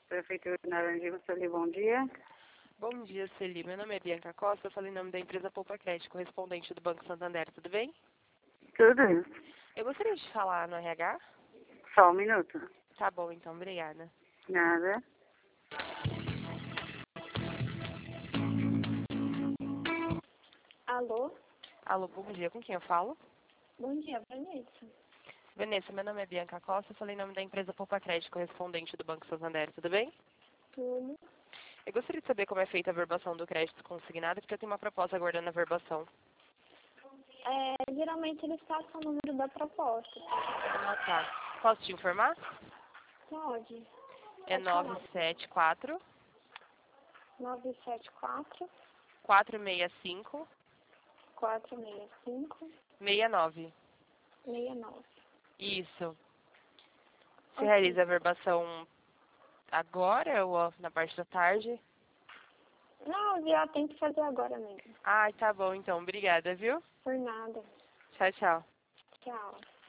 Prefeitura de Naranjinha, Sueli, bom dia. Bom dia, Celi. Meu nome é Bianca Costa, eu falo em nome da empresa Poupa Cash, correspondente do Banco Santander, tudo bem? Tudo? Eu gostaria de falar no RH? Só um minuto. Tá bom, então, obrigada. Nada. Alô? Alô, bom dia, com quem eu falo? Bom dia, Vanessa. Vanessa, meu nome é Bianca Costa, eu falo em nome da empresa Poupa Cash, correspondente do Banco Santander, tudo bem? Tudo. Eu gostaria de saber como é feita a verbação do crédito consignado, porque eu tenho uma proposta aguardando a verbação. Geralmente eles passam o número da proposta. Ah, tá. Posso te informar? Pode. É Pode falar. 974 974 465 465 69. 69. Isso. Você Ok. realiza a verbação agora ou na parte da tarde? Não, já tem que fazer agora mesmo. Ah, tá bom então. Obrigada, viu? Por nada. Tchau, tchau. Tchau.